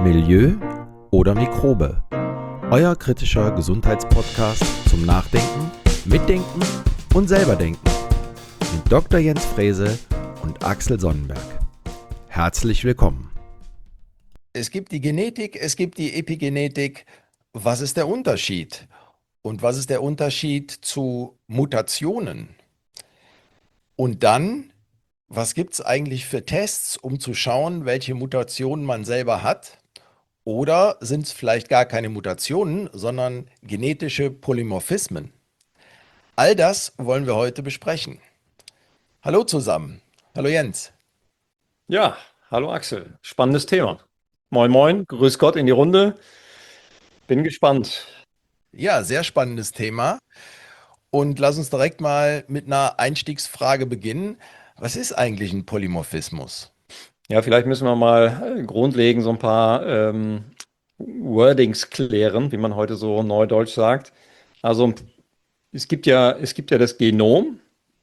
Milieu oder Mikrobe? Euer kritischer Gesundheitspodcast zum Nachdenken, Mitdenken und Selberdenken mit Dr. Jens Frese und Axel Sonnenberg. Herzlich willkommen. Es gibt die Genetik, es gibt die Epigenetik. Was ist der Unterschied? Und was ist der Unterschied zu Mutationen? Und dann, was gibt es eigentlich für Tests, um zu schauen, welche Mutationen man selber hat? Oder sind es vielleicht gar keine Mutationen, sondern genetische Polymorphismen? All das wollen wir heute besprechen. Hallo zusammen. Hallo Jens. Ja, hallo Axel. Spannendes Thema. Moin, moin. Grüß Gott in die Runde. Bin gespannt. Ja, sehr spannendes Thema. Und lass uns direkt mal mit einer Einstiegsfrage beginnen. Was ist eigentlich ein Polymorphismus? Ja, vielleicht müssen wir mal grundlegend so ein paar Wordings klären, wie man heute so neudeutsch sagt. Also es gibt ja das Genom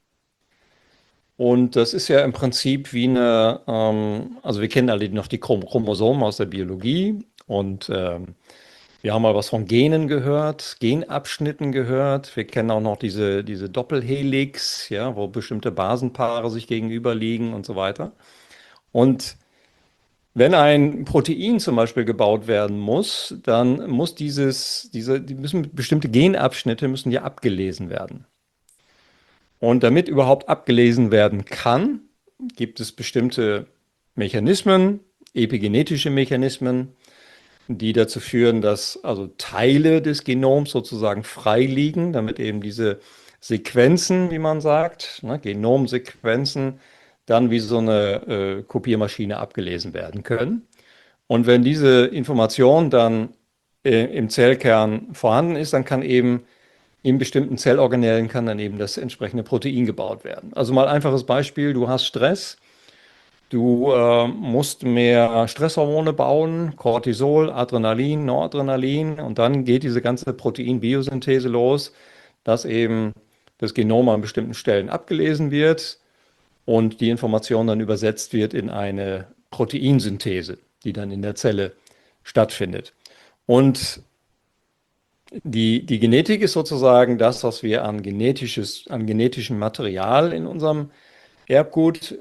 und das ist ja im Prinzip wie also wir kennen alle noch die Chromosomen aus der Biologie und wir haben mal was von Genen gehört, Genabschnitten gehört. Wir kennen auch noch diese Doppelhelix, ja, wo bestimmte Basenpaare sich gegenüberliegen und so weiter. Und wenn ein Protein zum Beispiel gebaut werden muss, dann muss die müssen bestimmte Genabschnitte müssen ja abgelesen werden. Und damit überhaupt abgelesen werden kann, gibt es bestimmte Mechanismen, epigenetische Mechanismen, die dazu führen, dass also Teile des Genoms sozusagen frei liegen, damit eben diese Sequenzen, wie man sagt, ne, Genomsequenzen, dann wie so eine Kopiermaschine abgelesen werden können. Und wenn diese Information dann im Zellkern vorhanden ist, dann kann eben in bestimmten Zellorganellen kann dann eben das entsprechende Protein gebaut werden. Also mal einfaches Beispiel, du hast Stress. Du musst mehr Stresshormone bauen, Cortisol, Adrenalin, Noradrenalin und dann geht diese ganze Proteinbiosynthese los, dass eben das Genom an bestimmten Stellen abgelesen wird und die Information dann übersetzt wird in eine Proteinsynthese, die dann in der Zelle stattfindet. Und die Genetik ist sozusagen das, was wir an genetischem Material in unserem Erbgut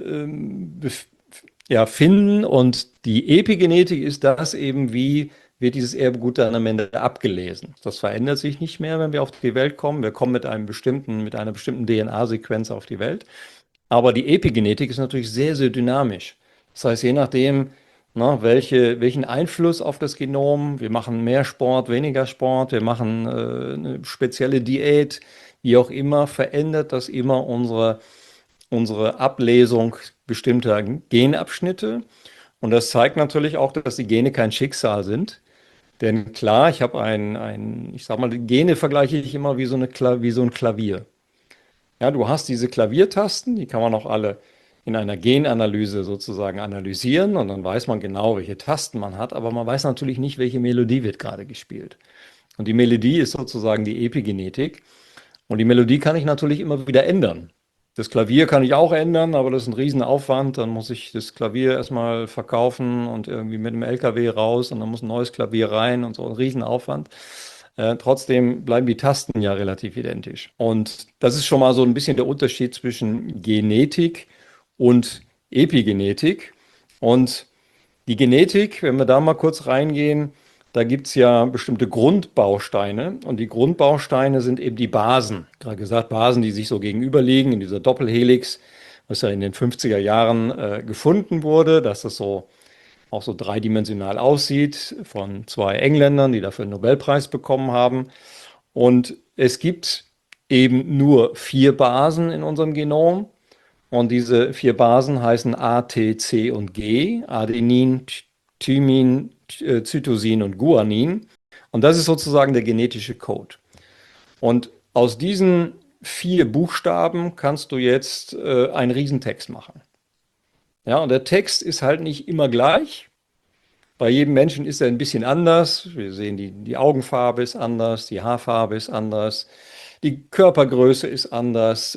ja, finden und die Epigenetik ist das eben, wie wird dieses Erbgut dann am Ende abgelesen. Das verändert sich nicht mehr, wenn wir auf die Welt kommen. Wir kommen mit einer bestimmten DNA-Sequenz auf die Welt. Aber die Epigenetik ist natürlich sehr, sehr dynamisch. Das heißt, je nachdem, welchen Einfluss auf das Genom, wir machen mehr Sport, weniger Sport, wir machen eine spezielle Diät, wie auch immer, verändert das immer unsere Ablesung bestimmter Genabschnitte. Und das zeigt natürlich auch, dass die Gene kein Schicksal sind. Denn klar, ich habe ich sag mal, die Gene vergleiche ich immer wie so ein Klavier. Ja, du hast diese Klaviertasten, die kann man auch alle in einer Genanalyse sozusagen analysieren und dann weiß man genau, welche Tasten man hat, aber man weiß natürlich nicht, welche Melodie wird gerade gespielt. Und die Melodie ist sozusagen die Epigenetik und die Melodie kann ich natürlich immer wieder ändern. Das Klavier kann ich auch ändern, aber das ist ein Riesenaufwand. Dann muss ich das Klavier erstmal verkaufen und irgendwie mit dem LKW raus und dann muss ein neues Klavier rein und so ein Riesenaufwand. Trotzdem bleiben die Tasten ja relativ identisch. Und das ist schon mal so ein bisschen der Unterschied zwischen Genetik und Epigenetik. Und die Genetik, wenn wir da mal kurz reingehen, da gibt es ja bestimmte Grundbausteine und die Grundbausteine sind eben die Basen. Gerade gesagt, Basen, die sich so gegenüberliegen in dieser Doppelhelix, was ja in den 50er Jahren gefunden wurde, dass das so auch so dreidimensional aussieht von zwei Engländern, die dafür einen Nobelpreis bekommen haben. Und es gibt eben nur 4 Basen in unserem Genom. Und diese 4 Basen heißen A, T, C und G, Adenin, Thymin, Cytosin und Guanin. Und das ist sozusagen der genetische Code. Und aus diesen 4 Buchstaben kannst du jetzt einen Riesentext machen. Ja, und der Text ist halt nicht immer gleich. Bei jedem Menschen ist er ein bisschen anders. Wir sehen, die Augenfarbe ist anders, die Haarfarbe ist anders, die Körpergröße ist anders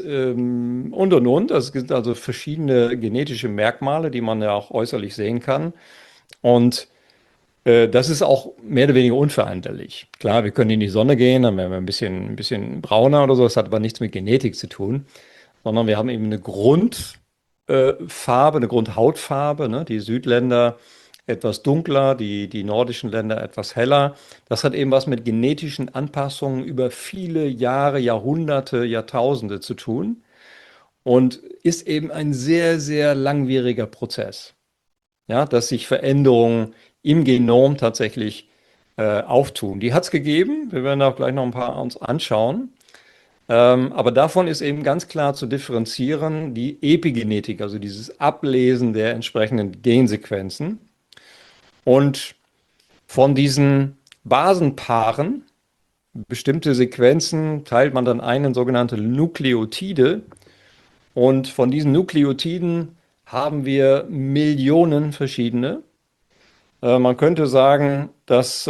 und. Es gibt also verschiedene genetische Merkmale, die man ja auch äußerlich sehen kann. Und Das ist auch mehr oder weniger unveränderlich. Klar, wir können in die Sonne gehen, dann werden wir ein bisschen brauner oder so. Das hat aber nichts mit Genetik zu tun, sondern wir haben eben eine Grundfarbe, eine Grundhautfarbe. Ne? Die Südländer etwas dunkler, die nordischen Länder etwas heller. Das hat eben was mit genetischen Anpassungen über viele Jahre, Jahrhunderte, Jahrtausende zu tun und ist eben ein sehr, sehr langwieriger Prozess. Ja, dass sich Veränderungen im Genom tatsächlich auftun. Die hat es gegeben. Wir werden auch gleich noch ein paar uns anschauen. Aber davon ist eben ganz klar zu differenzieren die Epigenetik, also dieses Ablesen der entsprechenden Gensequenzen. Und von diesen Basenpaaren, bestimmte Sequenzen, teilt man dann ein in sogenannte Nukleotide. Und von diesen Nukleotiden haben wir Millionen verschiedene. Man könnte sagen, dass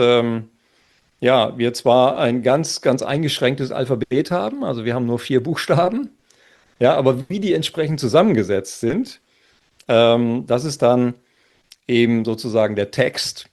ja, wir zwar ein ganz, ganz eingeschränktes Alphabet haben, also wir haben nur 4 Buchstaben, ja, aber wie die entsprechend zusammengesetzt sind, das ist dann eben sozusagen der Text,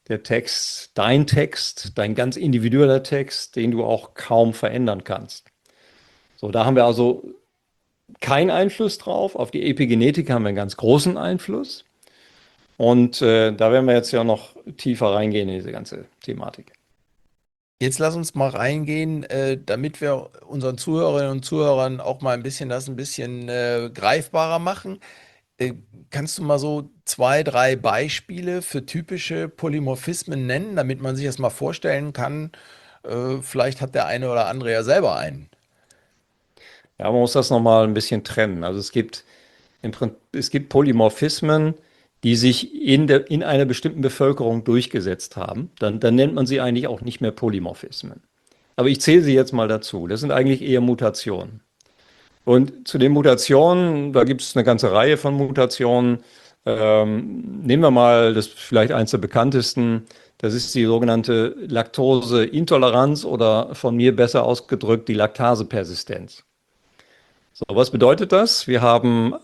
dein Text, dein ganz individueller Text, den du auch kaum verändern kannst. So, da haben wir also keinen Einfluss drauf. Auf die Epigenetik haben wir einen ganz großen Einfluss. Und da werden wir jetzt ja noch tiefer reingehen in diese ganze Thematik. Jetzt lass uns mal reingehen, damit wir unseren Zuhörerinnen und Zuhörern auch mal ein bisschen greifbarer machen. Kannst du mal so 2, 3 Beispiele für typische Polymorphismen nennen, damit man sich das mal vorstellen kann? Vielleicht hat der eine oder andere ja selber einen. Ja, man muss das nochmal ein bisschen trennen. Also es gibt Polymorphismen, die sich in einer bestimmten Bevölkerung durchgesetzt haben. Dann nennt man sie eigentlich auch nicht mehr Polymorphismen. Aber ich zähle sie jetzt mal dazu. Das sind eigentlich eher Mutationen. Und zu den Mutationen, da gibt es eine ganze Reihe von Mutationen. Nehmen wir mal das vielleicht eins der bekanntesten. Das ist die sogenannte Laktoseintoleranz oder von mir besser ausgedrückt die Laktasepersistenz. So, was bedeutet das? Wir haben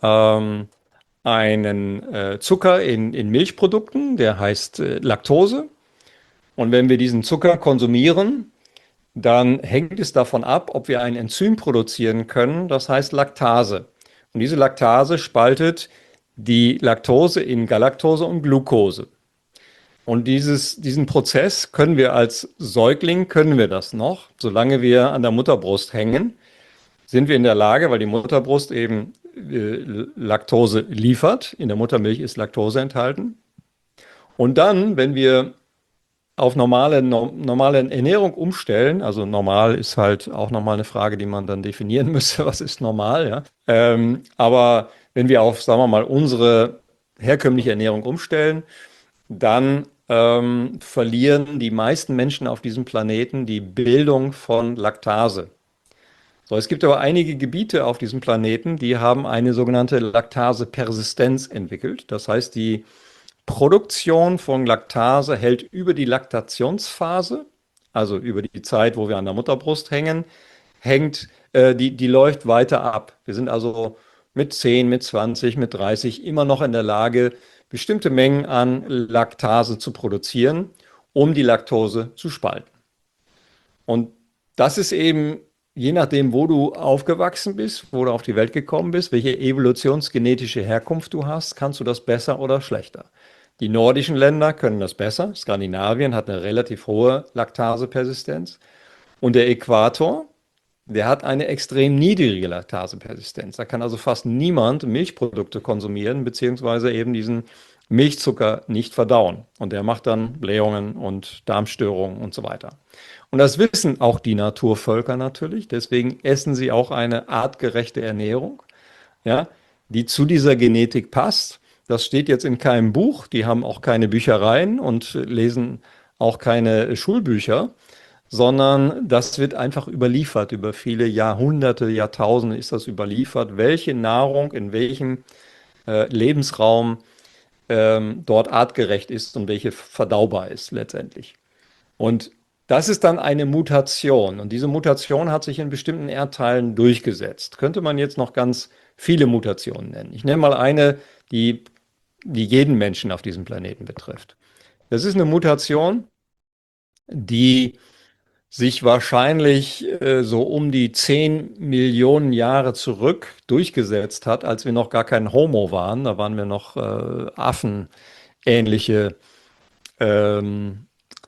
einen Zucker in Milchprodukten, der heißt Laktose. Und wenn wir diesen Zucker konsumieren, dann hängt es davon ab, ob wir ein Enzym produzieren können, das heißt Laktase. Und diese Laktase spaltet die Laktose in Galaktose und Glucose. Und diesen Prozess können wir als Säugling, können wir das noch, solange wir an der Mutterbrust hängen, sind wir in der Lage, weil die Mutterbrust eben Laktose liefert. In der Muttermilch ist Laktose enthalten. Und dann, wenn wir auf normale Ernährung umstellen, also normal ist halt auch nochmal eine Frage, die man dann definieren müsste, was ist normal, ja. Aber wenn wir auf, sagen wir mal, unsere herkömmliche Ernährung umstellen, dann verlieren die meisten Menschen auf diesem Planeten die Bildung von Laktase. So, es gibt aber einige Gebiete auf diesem Planeten, die haben eine sogenannte Laktasepersistenz entwickelt. Das heißt, die Produktion von Laktase hält über die Laktationsphase, also über die Zeit, wo wir an der Mutterbrust hängen, die läuft weiter ab. Wir sind also mit 10, mit 20, mit 30 immer noch in der Lage, bestimmte Mengen an Laktase zu produzieren, um die Laktose zu spalten. Und das ist eben, je nachdem, wo du aufgewachsen bist, wo du auf die Welt gekommen bist, welche evolutionsgenetische Herkunft du hast, kannst du das besser oder schlechter. Die nordischen Länder können das besser. Skandinavien hat eine relativ hohe Laktasepersistenz. Und der Äquator, der hat eine extrem niedrige Laktasepersistenz. Da kann also fast niemand Milchprodukte konsumieren, beziehungsweise eben diesen Milchzucker nicht verdauen. Und der macht dann Blähungen und Darmstörungen und so weiter. Und das wissen auch die Naturvölker natürlich. Deswegen essen sie auch eine artgerechte Ernährung, ja, die zu dieser Genetik passt. Das steht jetzt in keinem Buch. Die haben auch keine Büchereien und lesen auch keine Schulbücher, sondern das wird einfach überliefert. Über viele Jahrhunderte, Jahrtausende ist das überliefert, welche Nahrung in welchem Lebensraum dort artgerecht ist und welche verdaubar ist letztendlich. Und das ist dann eine Mutation. Und diese Mutation hat sich in bestimmten Erdteilen durchgesetzt. Könnte man jetzt noch ganz viele Mutationen nennen. Ich nenne mal eine, die jeden Menschen auf diesem Planeten betrifft. Das ist eine Mutation, die sich wahrscheinlich so um die 10 Millionen Jahre zurück durchgesetzt hat, als wir noch gar kein Homo waren. Da waren wir noch affenähnliche ähm,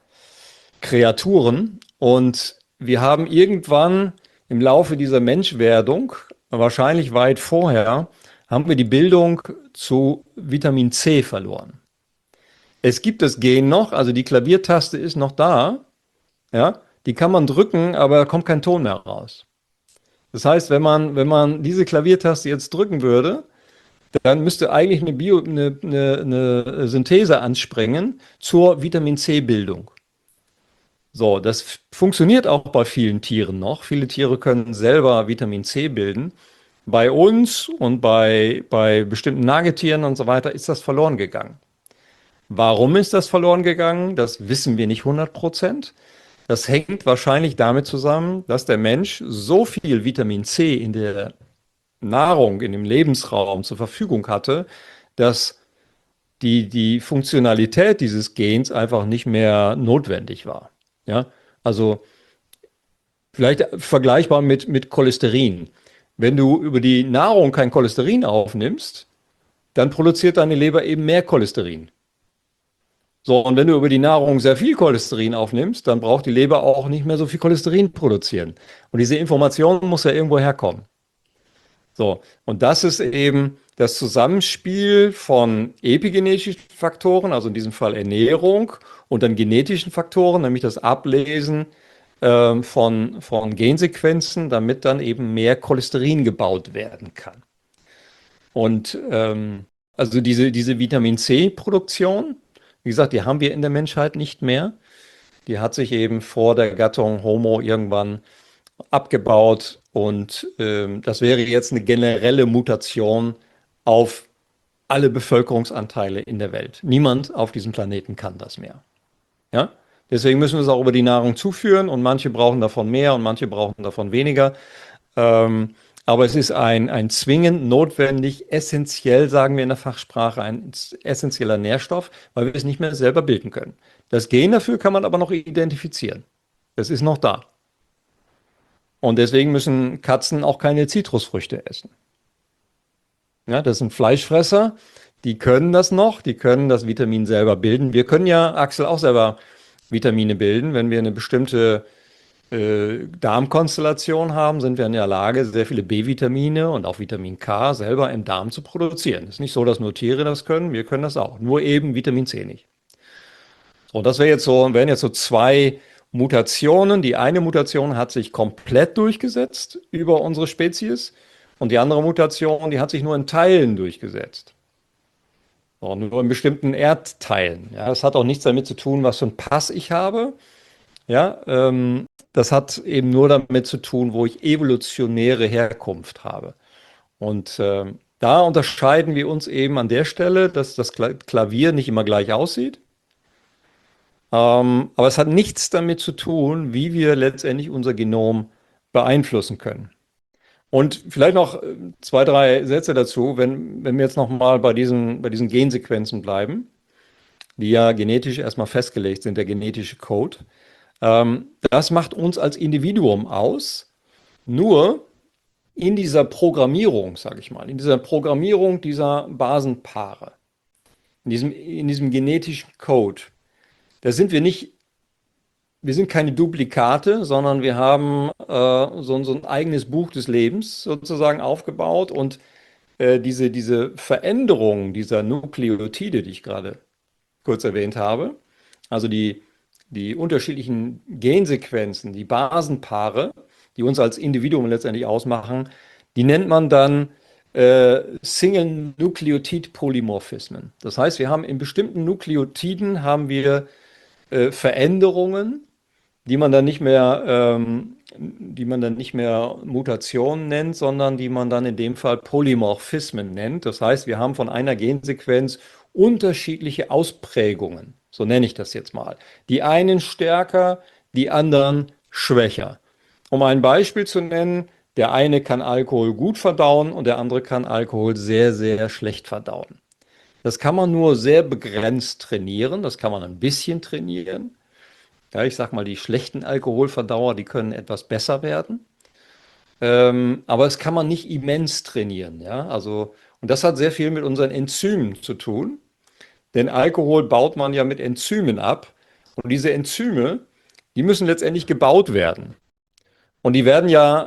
Kreaturen. Und wir haben irgendwann im Laufe dieser Menschwerdung, wahrscheinlich weit vorher, haben wir die Bildung zu Vitamin C verloren. Es gibt das Gen noch, also die Klaviertaste ist noch da, ja, die kann man drücken, aber da kommt kein Ton mehr raus. Das heißt, wenn man diese Klaviertaste jetzt drücken würde, dann müsste eigentlich eine Synthese anspringen zur Vitamin C-Bildung. So, das funktioniert auch bei vielen Tieren noch. Viele Tiere können selber Vitamin C bilden. Bei uns und bei bestimmten Nagetieren und so weiter ist das verloren gegangen. Warum ist das verloren gegangen? Das wissen wir nicht 100%. Das hängt wahrscheinlich damit zusammen, dass der Mensch so viel Vitamin C in der Nahrung, in dem Lebensraum zur Verfügung hatte, dass die Funktionalität dieses Gens einfach nicht mehr notwendig war. Ja, also vielleicht vergleichbar mit Cholesterin. Wenn du über die Nahrung kein Cholesterin aufnimmst, dann produziert deine Leber eben mehr Cholesterin. So, und wenn du über die Nahrung sehr viel Cholesterin aufnimmst, dann braucht die Leber auch nicht mehr so viel Cholesterin produzieren. Und diese Information muss ja irgendwo herkommen. So, und das ist eben das Zusammenspiel von epigenetischen Faktoren, also in diesem Fall Ernährung, und dann genetischen Faktoren, nämlich das Ablesen von Gensequenzen, damit dann eben mehr Cholesterin gebaut werden kann. Und also diese Vitamin C-Produktion, wie gesagt, die haben wir in der Menschheit nicht mehr. Die hat sich eben vor der Gattung Homo irgendwann abgebaut und das wäre jetzt eine generelle Mutation auf alle Bevölkerungsanteile in der Welt. Niemand auf diesem Planeten kann das mehr. Ja? Deswegen müssen wir es auch über die Nahrung zuführen und manche brauchen davon mehr und manche brauchen davon weniger. Aber es ist ein zwingend notwendig, essentiell, sagen wir in der Fachsprache, ein essentieller Nährstoff, weil wir es nicht mehr selber bilden können. Das Gen dafür kann man aber noch identifizieren. Das ist noch da. Und deswegen müssen Katzen auch keine Zitrusfrüchte essen. Ja, das sind Fleischfresser, die können das noch, die können das Vitamin selber bilden. Wir können ja, Axel, auch selber Vitamine bilden. Wenn wir eine bestimmte Darmkonstellation haben, sind wir in der Lage, sehr viele B-Vitamine und auch Vitamin K selber im Darm zu produzieren. Es ist nicht so, dass nur Tiere das können, wir können das auch. Nur eben Vitamin C nicht. So, das wären jetzt so zwei Mutationen. Die eine Mutation hat sich komplett durchgesetzt über unsere Spezies und die andere Mutation, die hat sich nur in Teilen durchgesetzt. So, nur in bestimmten Erdteilen. Ja, das hat auch nichts damit zu tun, was für einen Pass ich habe. Ja, das hat eben nur damit zu tun, wo ich evolutionäre Herkunft habe. Und da unterscheiden wir uns eben an der Stelle, dass das Klavier nicht immer gleich aussieht. Aber es hat nichts damit zu tun, wie wir letztendlich unser Genom beeinflussen können. Und vielleicht noch zwei, drei Sätze dazu, wenn wir jetzt nochmal bei diesen Gensequenzen bleiben, die ja genetisch erstmal festgelegt sind, der genetische Code. Das macht uns als Individuum aus, nur in dieser Programmierung, sage ich mal, in dieser Programmierung dieser Basenpaare, in diesem genetischen Code, da sind wir nicht, wir sind keine Duplikate, sondern wir haben so ein eigenes Buch des Lebens sozusagen aufgebaut und diese Veränderung dieser Nukleotide, die ich gerade kurz erwähnt habe, also die unterschiedlichen Gensequenzen, die Basenpaare, die uns als Individuum letztendlich ausmachen, die nennt man dann Single Nucleotide Polymorphismen. Das heißt, wir haben in bestimmten Nukleotiden haben wir Veränderungen, die man dann nicht mehr Mutationen nennt, sondern die man dann in dem Fall Polymorphismen nennt. Das heißt, wir haben von einer Gensequenz unterschiedliche Ausprägungen. So nenne ich das jetzt mal. Die einen stärker, die anderen schwächer. Um ein Beispiel zu nennen, der eine kann Alkohol gut verdauen und der andere kann Alkohol sehr, sehr schlecht verdauen. Das kann man nur sehr begrenzt trainieren. Das kann man ein bisschen trainieren. Ja, ich sag mal, die schlechten Alkoholverdauer, die können etwas besser werden. Aber es kann man nicht immens trainieren. Ja, also, und das hat sehr viel mit unseren Enzymen zu tun. Denn Alkohol baut man ja mit Enzymen ab. Und diese Enzyme, die müssen letztendlich gebaut werden. Und die werden ja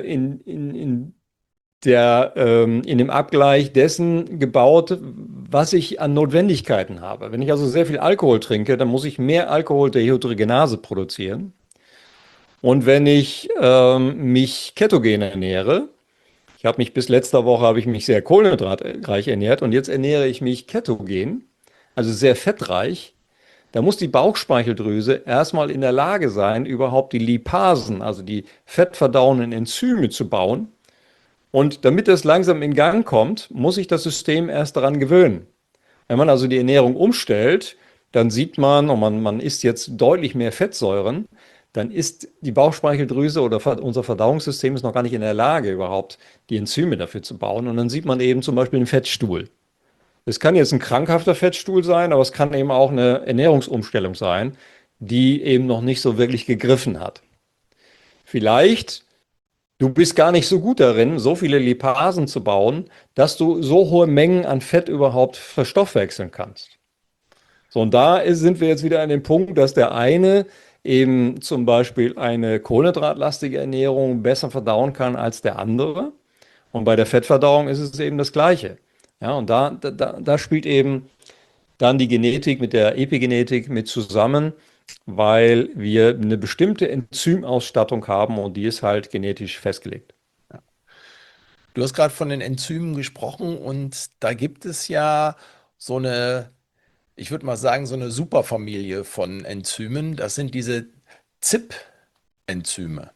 in dem Abgleich dessen gebaut, was ich an Notwendigkeiten habe. Wenn ich also sehr viel Alkohol trinke, dann muss ich mehr Alkoholdehydrogenase produzieren. Und wenn ich mich ketogen ernähre, ich habe mich bis letzter Woche habe ich mich sehr kohlenhydratreich ernährt und jetzt ernähre ich mich ketogen, also sehr fettreich. Da muss die Bauchspeicheldrüse erstmal in der Lage sein, überhaupt die Lipasen, also die fettverdauenden Enzyme zu bauen. Und damit das langsam in Gang kommt, muss sich das System erst daran gewöhnen. Wenn man also die Ernährung umstellt, dann sieht man, und man isst jetzt deutlich mehr Fettsäuren, dann ist die Bauchspeicheldrüse oder unser Verdauungssystem ist noch gar nicht in der Lage, überhaupt die Enzyme dafür zu bauen. Und dann sieht man eben zum Beispiel einen Fettstuhl. Es kann jetzt ein krankhafter Fettstuhl sein, aber es kann eben auch eine Ernährungsumstellung sein, die eben noch nicht so wirklich gegriffen hat. Vielleicht, du bist gar nicht so gut darin, so viele Lipasen zu bauen, dass du so hohe Mengen an Fett überhaupt verstoffwechseln kannst. So, und da sind wir jetzt wieder an dem Punkt, dass der eine eben zum Beispiel eine kohlenhydratlastige Ernährung besser verdauen kann als der andere. Und bei der Fettverdauung ist es eben das Gleiche. Ja, und da spielt eben dann die Genetik mit der Epigenetik mit zusammen, weil wir eine bestimmte Enzymausstattung haben und die ist halt genetisch festgelegt. Du hast gerade von den Enzymen gesprochen und da gibt es ja so eine, ich würde mal sagen, so eine Superfamilie von Enzymen. Das sind diese ZIP-Enzyme.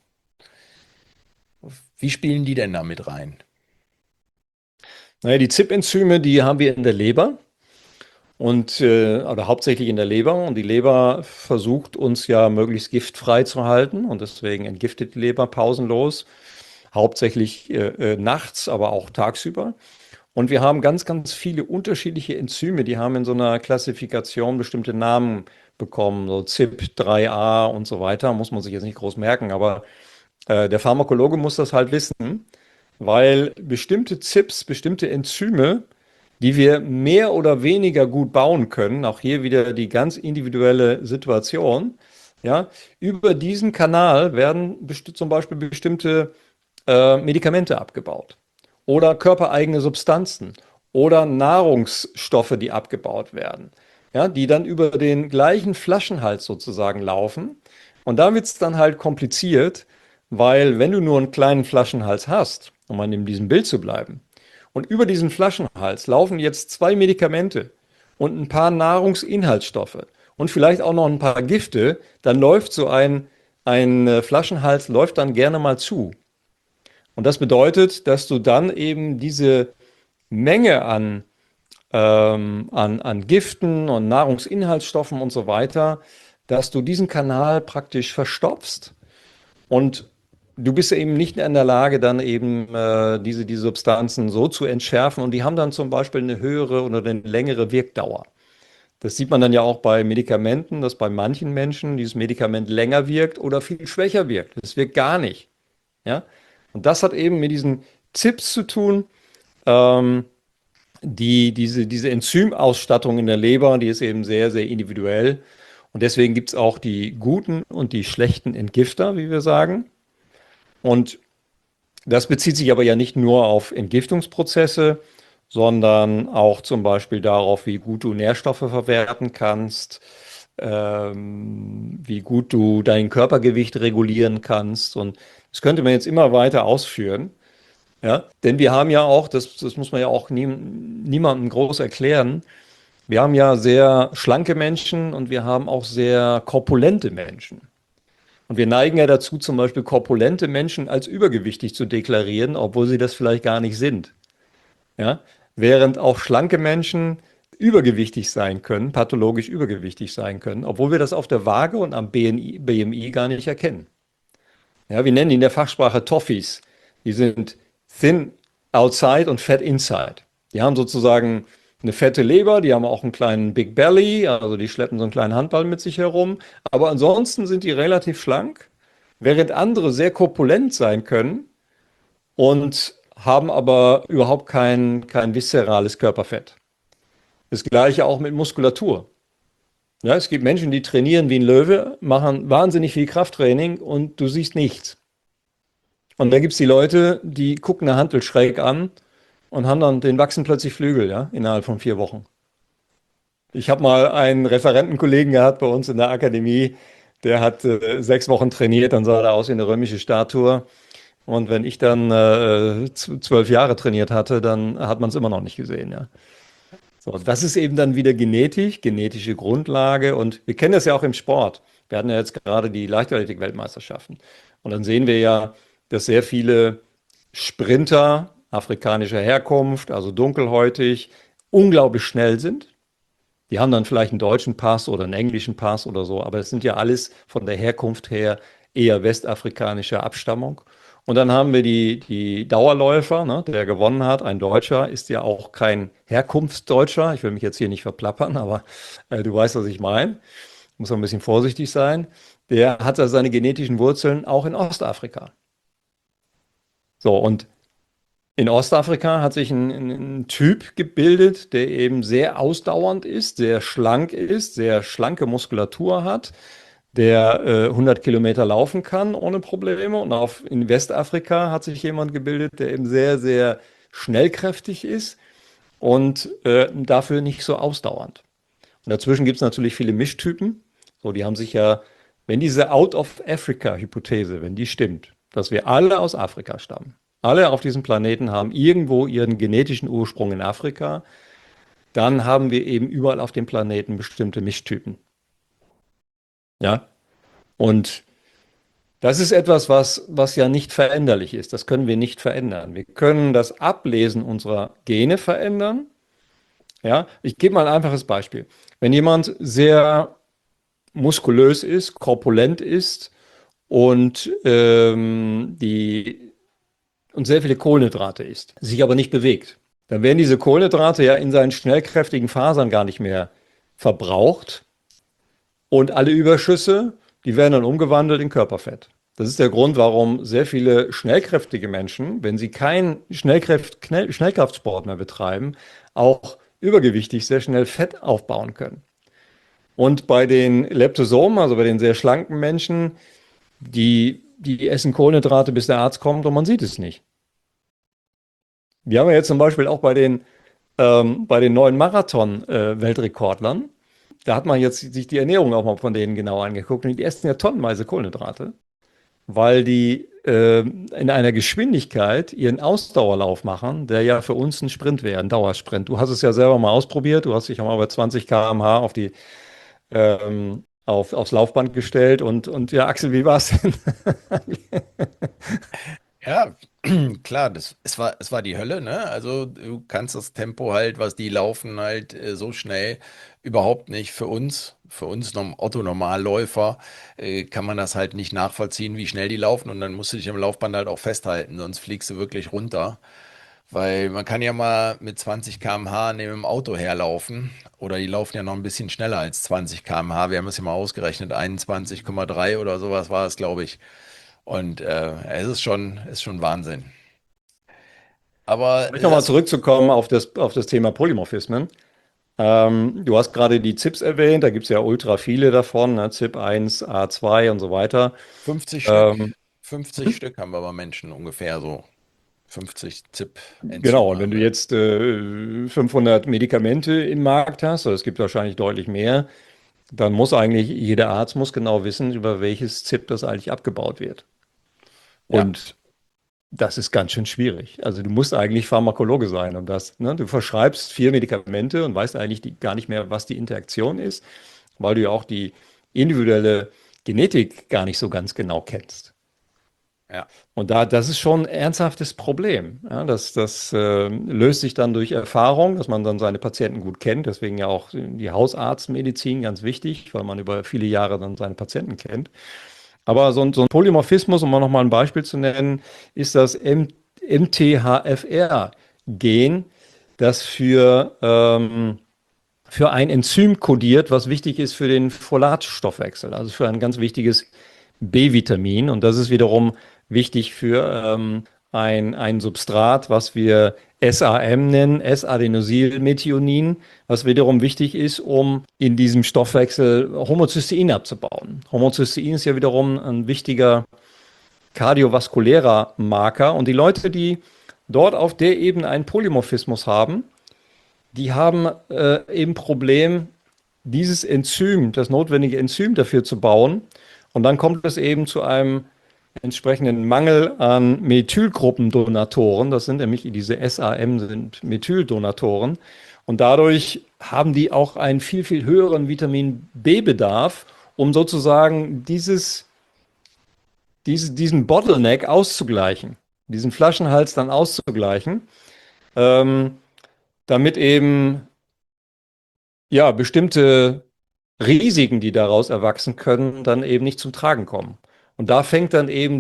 Wie spielen die denn da mit rein? Naja, die ZIP-Enzyme, die haben wir in der Leber und oder hauptsächlich in der Leber. Und die Leber versucht uns ja möglichst giftfrei zu halten und deswegen entgiftet die Leber pausenlos, hauptsächlich nachts, aber auch tagsüber. Und wir haben ganz, ganz viele unterschiedliche Enzyme, die haben in so einer Klassifikation bestimmte Namen bekommen, so CYP3A und so weiter, muss man sich jetzt nicht groß merken, aber der Pharmakologe muss das halt wissen, weil bestimmte ZIPs, bestimmte Enzyme, die wir mehr oder weniger gut bauen können, auch hier wieder die ganz individuelle Situation, ja, über diesen Kanal werden zum Beispiel bestimmte Medikamente abgebaut oder körpereigene Substanzen oder Nahrungsstoffe, die abgebaut werden, ja, die dann über den gleichen Flaschenhals sozusagen laufen. Und da wird es dann halt kompliziert, weil wenn du nur einen kleinen Flaschenhals hast, um mal in diesem Bild zu bleiben, und über diesen Flaschenhals laufen jetzt zwei Medikamente und ein paar Nahrungsinhaltsstoffe und vielleicht auch noch ein paar Gifte, dann läuft so ein Flaschenhals läuft dann gerne mal zu. Und das bedeutet, dass du dann eben diese Menge an Giften und Nahrungsinhaltsstoffen und so weiter, dass du diesen Kanal praktisch verstopfst und du bist eben nicht in der Lage, dann eben diese Substanzen so zu entschärfen und die haben dann zum Beispiel eine höhere oder eine längere Wirkdauer. Das sieht man dann ja auch bei Medikamenten, dass bei manchen Menschen dieses Medikament länger wirkt oder viel schwächer wirkt. Es wirkt gar nicht. Ja? Und das hat eben mit diesen ZIPs zu tun. Diese Enzymausstattung in der Leber, die ist eben sehr, sehr individuell. Und deswegen gibt es auch die guten und die schlechten Entgifter, wie wir sagen. Und das bezieht sich aber ja nicht nur auf Entgiftungsprozesse, sondern auch zum Beispiel darauf, wie gut du Nährstoffe verwerten kannst, wie gut du dein Körpergewicht regulieren kannst. Und das könnte man jetzt immer weiter ausführen. Ja? Denn wir haben ja auch, das muss man ja auch niemandem groß erklären, wir haben ja sehr schlanke Menschen und wir haben auch sehr korpulente Menschen. Und wir neigen ja dazu, zum Beispiel korpulente Menschen als übergewichtig zu deklarieren, obwohl sie das vielleicht gar nicht sind. Ja? Während auch schlanke Menschen übergewichtig sein können, pathologisch übergewichtig sein können, obwohl wir das auf der Waage und am BMI gar nicht erkennen. Ja, wir nennen die in der Fachsprache Toffees. Die sind thin outside und fat inside. Die haben sozusagen eine fette Leber, die haben auch einen kleinen Big Belly, also die schleppen so einen kleinen Handball mit sich herum. Aber ansonsten sind die relativ schlank, während andere sehr korpulent sein können und haben aber überhaupt kein viszerales Körperfett. Das gleiche auch mit Muskulatur. Ja, es gibt Menschen, die trainieren wie ein Löwe, machen wahnsinnig viel Krafttraining und du siehst nichts. Und dann gibt es die Leute, die gucken eine Hantel schräg an und haben dann, denen wachsen plötzlich Flügel, ja, innerhalb von 4 Wochen. Ich habe mal einen Referentenkollegen gehabt bei uns in der Akademie, der hat 6 Wochen trainiert, dann sah er aus wie eine römische Statue. Und wenn ich dann 12 Jahre trainiert hatte, dann hat man es immer noch nicht gesehen, ja. So, das ist eben dann wieder Genetik, genetische Grundlage. Und wir kennen das ja auch im Sport. Wir hatten ja jetzt gerade die Leichtathletik-Weltmeisterschaften. Und dann sehen wir ja, dass sehr viele Sprinter afrikanischer Herkunft, also dunkelhäutig, unglaublich schnell sind. Die haben dann vielleicht einen deutschen Pass oder einen englischen Pass oder so, aber es sind ja alles von der Herkunft her eher westafrikanischer Abstammung. Und dann haben wir die Dauerläufer, ne, der gewonnen hat. Ein Deutscher ist ja auch kein Herkunftsdeutscher. Ich will mich jetzt hier nicht verplappern, aber du weißt, was ich meine. Muss man ein bisschen vorsichtig sein. Der hat ja seine genetischen Wurzeln auch in Ostafrika. So, und in Ostafrika hat sich ein Typ gebildet, der eben sehr ausdauernd ist, sehr schlank ist, sehr schlanke Muskulatur hat, der 100 Kilometer laufen kann ohne Probleme. Und in Westafrika hat sich jemand gebildet, der eben sehr, sehr schnellkräftig ist und dafür nicht so ausdauernd. Und dazwischen gibt es natürlich viele Mischtypen. So, die haben sich ja, wenn diese Out-of-Africa-Hypothese, wenn die stimmt, dass wir alle aus Afrika stammen, alle auf diesem Planeten haben irgendwo ihren genetischen Ursprung in Afrika, dann haben wir eben überall auf dem Planeten bestimmte Mischtypen. Ja, und das ist etwas, was ja nicht veränderlich ist. Das können wir nicht verändern. Wir können das Ablesen unserer Gene verändern. Ja, ich gebe mal ein einfaches Beispiel. Wenn jemand sehr muskulös ist, korpulent ist und und sehr viele Kohlenhydrate isst, sich aber nicht bewegt, dann werden diese Kohlenhydrate ja in seinen schnellkräftigen Fasern gar nicht mehr verbraucht und alle Überschüsse, die werden dann umgewandelt in Körperfett. Das ist der Grund, warum sehr viele schnellkräftige Menschen, wenn sie keinen Schnellkraftsport mehr betreiben, auch übergewichtig sehr schnell Fett aufbauen können. Und bei den Leptosomen, also bei den sehr schlanken Menschen, die essen Kohlenhydrate, bis der Arzt kommt und man sieht es nicht. Wir haben ja jetzt zum Beispiel auch bei den neuen Marathon-Weltrekordlern, da hat man jetzt sich die Ernährung auch mal von denen genau angeguckt und die essen ja tonnenweise Kohlenhydrate, weil die in einer Geschwindigkeit ihren Ausdauerlauf machen, der ja für uns ein Sprint wäre, ein Dauersprint. Du hast es ja selber mal ausprobiert, du hast dich ja mal bei 20 km/h aufs Laufband gestellt und ja, Axel, wie war es denn? Ja, klar, es war die Hölle, ne? Also du kannst das Tempo halt, was die laufen, halt so schnell überhaupt nicht für uns Otto-Normalläufer, kann man das halt nicht nachvollziehen, wie schnell die laufen und dann musst du dich am Laufband halt auch festhalten, sonst fliegst du wirklich runter. Weil man kann ja mal mit 20 km/h neben dem Auto herlaufen oder die laufen ja noch ein bisschen schneller als 20 km/h. Wir haben es ja mal ausgerechnet, 21,3 oder sowas war es, glaube ich. Und es ist schon Wahnsinn. Aber Vielleicht nochmal zurückzukommen auf das Thema Polymorphismen. Du hast gerade die ZIPs erwähnt, da gibt es ja ultra viele davon, ne? ZIP 1, A2 und so weiter. 50 Stück, Ähm, 50 Stück haben wir bei Menschen ungefähr so. 50 genau, ZIP-Enzyme und wenn haben du wir. jetzt 500 Medikamente im Markt hast, oder es gibt wahrscheinlich deutlich mehr, dann muss eigentlich jeder Arzt muss genau wissen, über welches ZIP das eigentlich abgebaut wird. Ja, Und das ist ganz schön schwierig. Also du musst eigentlich Pharmakologe sein, um das, ne? Du verschreibst 4 Medikamente und weißt eigentlich gar nicht mehr, was die Interaktion ist, weil du ja auch die individuelle Genetik gar nicht so ganz genau kennst. ja. Und das ist schon ein ernsthaftes Problem. Ja, das löst sich dann durch Erfahrung, dass man dann seine Patienten gut kennt. Deswegen ja auch die Hausarztmedizin ganz wichtig, weil man über viele Jahre dann seine Patienten kennt. Aber so ein Polymorphismus, um mal nochmal ein Beispiel zu nennen, ist das MTHFR-Gen. das für ein Enzym kodiert, was wichtig ist für den Folatstoffwechsel, also für ein ganz wichtiges B-Vitamin. Und das ist wiederum wichtig für ein Substrat, was wir SAM nennen, S-Adenosylmethionin, was wiederum wichtig ist, um in diesem Stoffwechsel Homocystein abzubauen. Homocystein ist ja wiederum ein wichtiger kardiovaskulärer Marker. Und die Leute, die dort auf der Ebene einen Polymorphismus haben, die haben eben Problem, dieses Enzym, das notwendige Enzym dafür zu bauen. Und dann kommt es eben zu einem entsprechenden Mangel an Methylgruppendonatoren. Das sind nämlich diese SAM, sind Methyldonatoren. Und dadurch haben die auch einen viel, viel höheren Vitamin B-Bedarf, um sozusagen diesen Bottleneck auszugleichen, diesen Flaschenhals dann auszugleichen, ähm, damit eben ja bestimmte Risiken, die daraus erwachsen können, dann eben nicht zum Tragen kommen. Und da fängt dann eben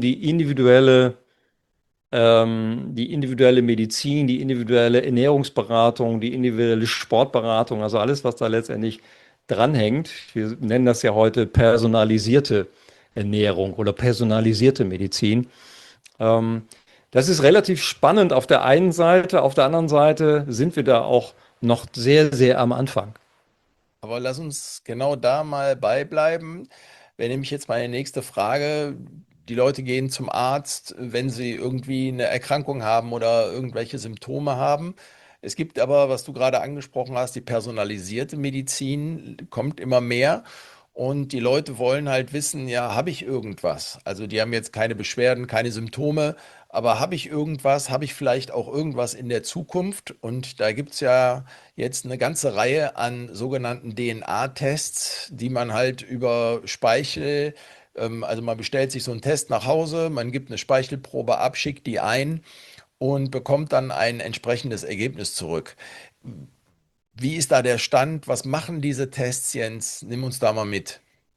die individuelle Medizin, die individuelle Ernährungsberatung, die individuelle Sportberatung, also alles, was da letztendlich dranhängt. Wir nennen das ja heute personalisierte Ernährung oder personalisierte Medizin. Ähm, Das ist relativ spannend auf der einen Seite, auf der anderen Seite sind wir da auch noch sehr, sehr am Anfang. Aber lass uns genau da mal beibleiben. Wäre nämlich jetzt meine nächste Frage. Die Leute gehen zum Arzt, wenn sie irgendwie eine Erkrankung haben oder irgendwelche Symptome haben. Es gibt aber, was du gerade angesprochen hast, die personalisierte Medizin kommt immer mehr. Und die Leute wollen halt wissen, ja, habe ich irgendwas? Also die haben jetzt keine Beschwerden, keine Symptome, aber habe ich irgendwas? Habe ich vielleicht auch irgendwas in der Zukunft? Und da gibt es ja jetzt eine ganze Reihe an sogenannten DNA-Tests, die man halt über Speichel, also man bestellt sich so einen Test nach Hause, man gibt eine Speichelprobe ab, schickt die ein und bekommt dann ein entsprechendes Ergebnis zurück. Wie ist da der Stand? Was machen diese Tests, Jens? Nimm uns da mal mit.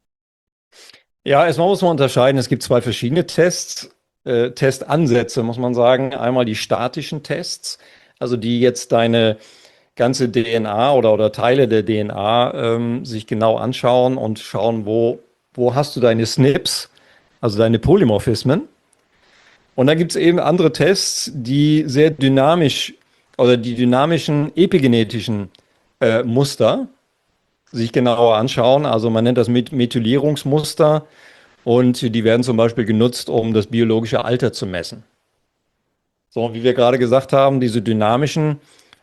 Ja, erstmal muss man unterscheiden. Es gibt zwei verschiedene Testansätze, muss man sagen. Einmal die statischen Tests, also die jetzt deine ganze DNA oder Teile der DNA sich genau anschauen und schauen, wo hast du deine SNPs, also deine Polymorphismen. Und dann gibt es eben andere Tests, die sehr dynamisch oder die dynamischen epigenetischen Muster sich genauer anschauen. Also man nennt das Methylierungsmuster und die werden zum Beispiel genutzt, um das biologische Alter zu messen. So, wie wir gerade gesagt haben, diese dynamischen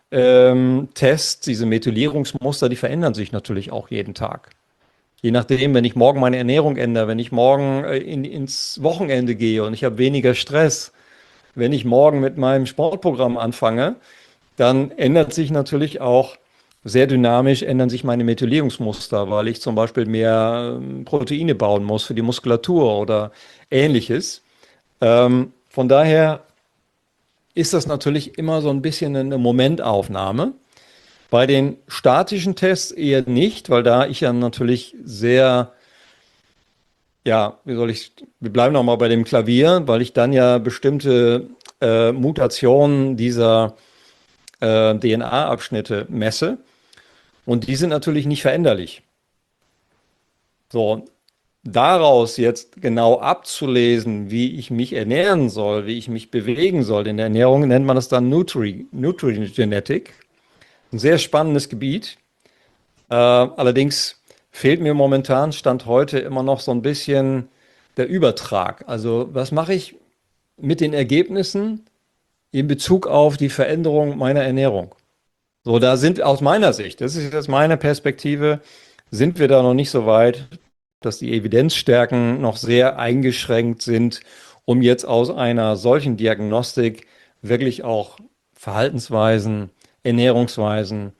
Tests, diese Methylierungsmuster, die verändern sich natürlich auch jeden Tag. Je nachdem, wenn ich morgen meine Ernährung ändere, wenn ich morgen ins Wochenende gehe und ich habe weniger Stress, wenn ich morgen mit meinem Sportprogramm anfange, dann ändert sich natürlich auch sehr dynamisch, ändern sich meine Methylierungsmuster, weil ich zum Beispiel mehr Proteine bauen muss für die Muskulatur oder ähnliches. Von daher ist das natürlich immer so ein bisschen eine Momentaufnahme. Bei den statischen Tests eher nicht, weil da ich ja natürlich sehr, ja, wir bleiben nochmal bei dem Klavier, weil ich dann ja bestimmte Mutationen dieser DNA-Abschnitte messe und die sind natürlich nicht veränderlich. So, daraus jetzt genau abzulesen, wie ich mich ernähren soll, wie ich mich bewegen soll in der Ernährung, nennt man das dann Nutrigenetik. Ein sehr spannendes Gebiet. Allerdings fehlt mir momentan, Stand heute, immer noch so ein bisschen der Übertrag. Also was mache ich mit den Ergebnissen in Bezug auf die Veränderung meiner Ernährung? So, da sind aus meiner Sicht, das ist jetzt meine Perspektive, sind wir da noch nicht so weit, dass die Evidenzstärken noch sehr eingeschränkt sind, um jetzt aus einer solchen Diagnostik wirklich auch Verhaltensweisen, Ernährungsweisen,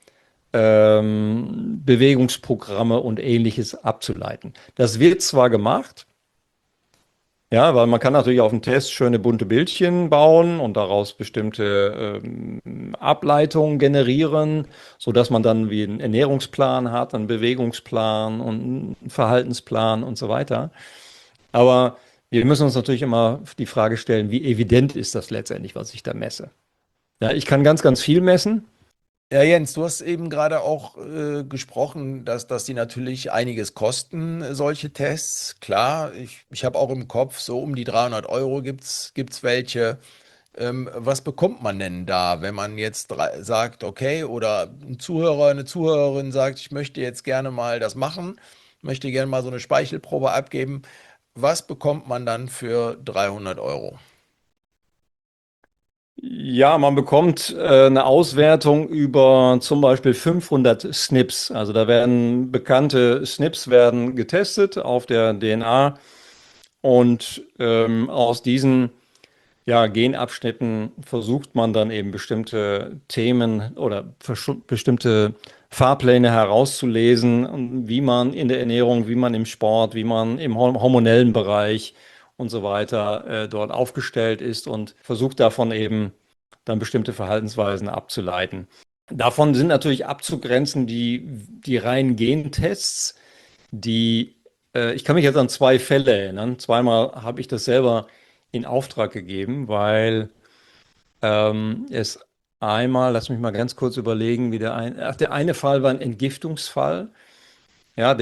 Bewegungsprogramme und Ähnliches abzuleiten. Das wird zwar gemacht, ja, weil man kann natürlich auf dem Test schöne bunte Bildchen bauen und daraus bestimmte Ableitungen generieren, sodass man dann wie einen Ernährungsplan hat, einen Bewegungsplan und einen Verhaltensplan und so weiter. Aber wir müssen uns natürlich immer die Frage stellen, wie evident ist das letztendlich, was ich da messe? Ja, ich kann ganz, ganz viel messen. Ja, Jens, du hast eben gerade auch gesprochen, dass die natürlich einiges kosten, solche Tests. Klar, ich habe auch im Kopf, so um die 300 Euro gibt's welche. Was bekommt man denn da, wenn man jetzt sagt, okay, oder ein Zuhörer, eine Zuhörerin sagt, ich möchte jetzt gerne mal das machen, möchte gerne mal so eine Speichelprobe abgeben. Was bekommt man dann für 300 Euro? Ja, man bekommt eine Auswertung über zum Beispiel 500 SNPs. Also da werden bekannte SNPs werden getestet auf der DNA und aus diesen Genabschnitten versucht man dann eben bestimmte Themen oder bestimmte Fahrpläne herauszulesen, und wie man in der Ernährung, wie man im Sport, wie man im hormonellen Bereich und so weiter dort aufgestellt ist und versucht davon eben dann bestimmte Verhaltensweisen abzuleiten. Davon sind natürlich abzugrenzen die reinen Gentests, ich kann mich jetzt an zwei Fälle erinnern. Zweimal habe ich das selber in Auftrag gegeben, weil es einmal, lass mich mal ganz kurz überlegen, der eine Fall war ein Entgiftungsfall. Ja,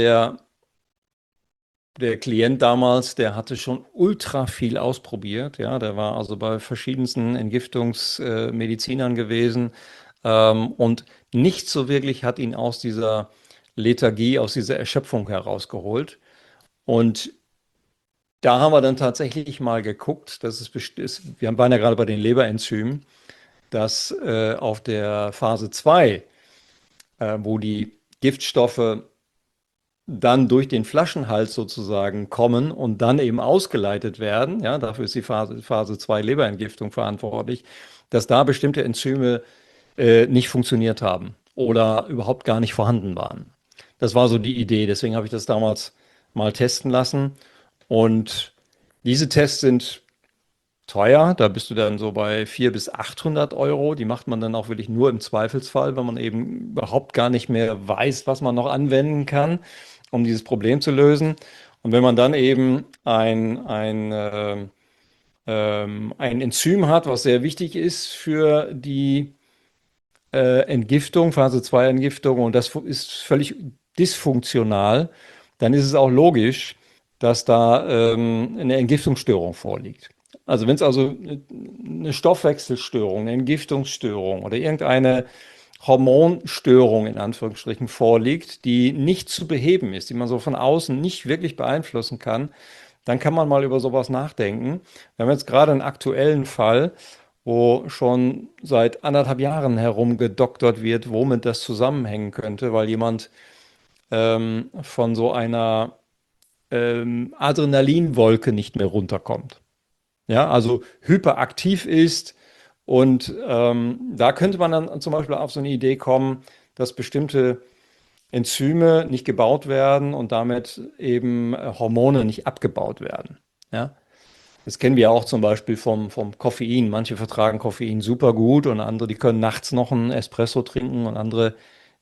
der Klient damals, der hatte schon ultra viel ausprobiert. Ja, der war also bei verschiedensten Entgiftungsmedizinern gewesen, und nicht so wirklich hat ihn aus dieser Lethargie, aus dieser Erschöpfung herausgeholt. Und da haben wir dann tatsächlich mal geguckt, wir waren ja gerade bei den Leberenzymen, dass auf der Phase 2, wo die Giftstoffe dann durch den Flaschenhals sozusagen kommen und dann eben ausgeleitet werden, ja, dafür ist die Phase 2 Leberentgiftung verantwortlich, dass da bestimmte Enzyme nicht funktioniert haben oder überhaupt gar nicht vorhanden waren. Das war so die Idee, deswegen habe ich das damals mal testen lassen. Und diese Tests sind teuer, da bist du dann so bei 400 bis 800 Euro. Die macht man dann auch wirklich nur im Zweifelsfall, wenn man eben überhaupt gar nicht mehr weiß, was man noch anwenden kann, um dieses Problem zu lösen. Und wenn man dann eben ein Enzym hat, was sehr wichtig ist für die Entgiftung, Phase 2 Entgiftung, und das ist völlig dysfunktional, dann ist es auch logisch, dass da eine Entgiftungsstörung vorliegt. Also wenn es also eine Stoffwechselstörung, eine Entgiftungsstörung oder irgendeine Hormonstörung in Anführungsstrichen vorliegt, die nicht zu beheben ist, die man so von außen nicht wirklich beeinflussen kann, dann kann man mal über sowas nachdenken. Wir haben jetzt gerade einen aktuellen Fall, wo schon seit 1,5 Jahren herumgedoktert wird, womit das zusammenhängen könnte, weil jemand von so einer Adrenalinwolke nicht mehr runterkommt. Ja, also hyperaktiv ist, und da könnte man dann zum Beispiel auf so eine Idee kommen, dass bestimmte Enzyme nicht gebaut werden und damit eben Hormone nicht abgebaut werden. Ja, das kennen wir auch zum Beispiel vom Koffein. Manche vertragen Koffein super gut und andere, die können nachts noch einen Espresso trinken, und andere,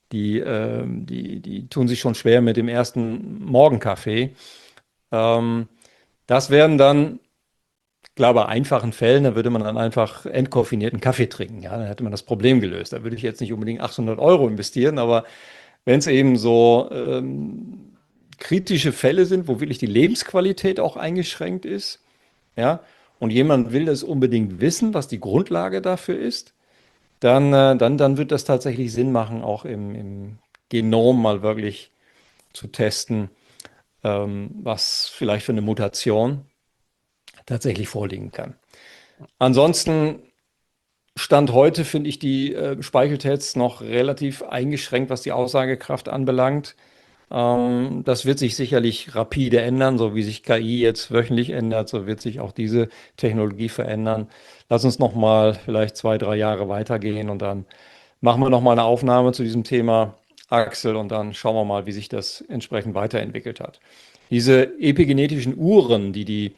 die tun sich schon schwer mit dem ersten Morgenkaffee. Ähm, Das wären dann, glaube, bei einfachen Fällen, da würde man dann einfach entkoffinierten Kaffee trinken. Ja, dann hätte man das Problem gelöst. Da würde ich jetzt nicht unbedingt 800 Euro investieren, aber wenn es eben so kritische Fälle sind, wo wirklich die Lebensqualität auch eingeschränkt ist, ja, und jemand will das unbedingt wissen, was die Grundlage dafür ist, dann wird das tatsächlich Sinn machen, auch im Genom mal wirklich zu testen, was vielleicht für eine Mutation tatsächlich vorliegen kann. Ansonsten, Stand heute finde ich die Speicheltests noch relativ eingeschränkt, was die Aussagekraft anbelangt. Das wird sich sicherlich rapide ändern, so wie sich KI jetzt wöchentlich ändert, so wird sich auch diese Technologie verändern. Lass uns noch mal vielleicht 2, 3 Jahre weitergehen, und dann machen wir noch mal eine Aufnahme zu diesem Thema, Axel, und dann schauen wir mal, wie sich das entsprechend weiterentwickelt hat. Diese epigenetischen Uhren,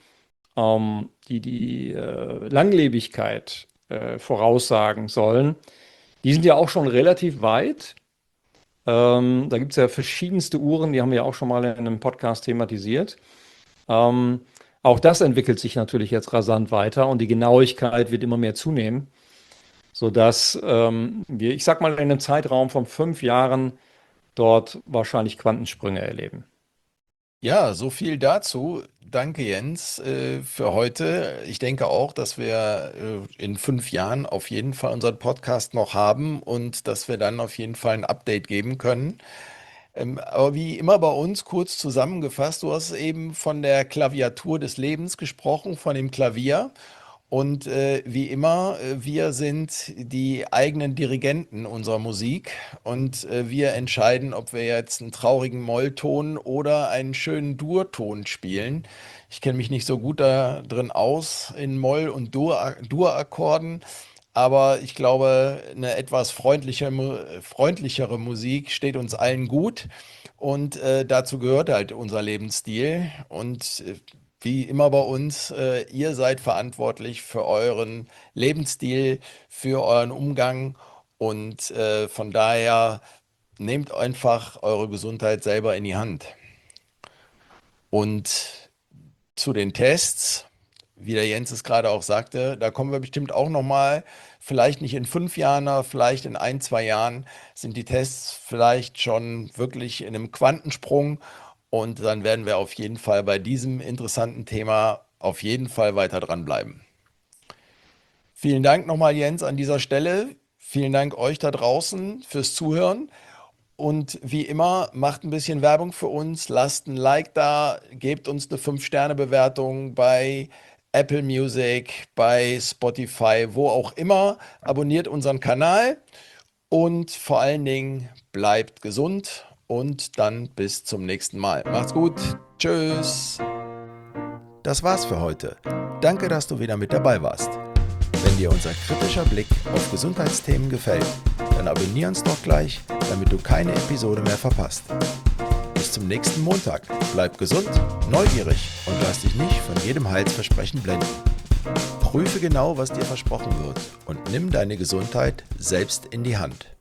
die Langlebigkeit voraussagen sollen, die sind ja auch schon relativ weit. Da gibt es ja verschiedenste Uhren, die haben wir ja auch schon mal in einem Podcast thematisiert. Ähm, Auch das entwickelt sich natürlich jetzt rasant weiter, und die Genauigkeit wird immer mehr zunehmen, sodass wir, ich sag mal, in einem Zeitraum von 5 Jahren dort wahrscheinlich Quantensprünge erleben. Ja, so viel dazu. Danke, Jens, für heute. Ich denke auch, dass wir in 5 Jahren auf jeden Fall unseren Podcast noch haben und dass wir dann auf jeden Fall ein Update geben können. Aber wie immer bei uns kurz zusammengefasst, du hast eben von der Klaviatur des Lebens gesprochen, von dem Klavier. Und wie immer, wir sind die eigenen Dirigenten unserer Musik und wir entscheiden, ob wir jetzt einen traurigen Mollton oder einen schönen Durton spielen. Ich kenne mich nicht so gut da drin aus in Moll- und Dur-Akkorden, aber ich glaube, eine etwas freundlichere Musik steht uns allen gut und dazu gehört halt unser Lebensstil und wie immer bei uns, ihr seid verantwortlich für euren Lebensstil, für euren Umgang und von daher nehmt einfach eure Gesundheit selber in die Hand. Und zu den Tests, wie der Jens es gerade auch sagte, da kommen wir bestimmt auch nochmal, vielleicht nicht in 5 Jahren, aber vielleicht in 1, 2 Jahren sind die Tests vielleicht schon wirklich in einem Quantensprung und dann werden wir auf jeden Fall bei diesem interessanten Thema auf jeden Fall weiter dranbleiben. Vielen Dank nochmal, Jens, an dieser Stelle. Vielen Dank euch da draußen fürs Zuhören. Und wie immer, macht ein bisschen Werbung für uns, lasst ein Like da, gebt uns eine 5-Sterne-Bewertung bei Apple Music, bei Spotify, wo auch immer. Abonniert unseren Kanal und vor allen Dingen bleibt gesund und dann bis zum nächsten Mal. Macht's gut. Tschüss. Das war's für heute. Danke, dass du wieder mit dabei warst. Wenn dir unser kritischer Blick auf Gesundheitsthemen gefällt, dann abonnier uns doch gleich, damit du keine Episode mehr verpasst. Bis zum nächsten Montag. Bleib gesund, neugierig und lass dich nicht von jedem Heilsversprechen blenden. Prüfe genau, was dir versprochen wird und nimm deine Gesundheit selbst in die Hand.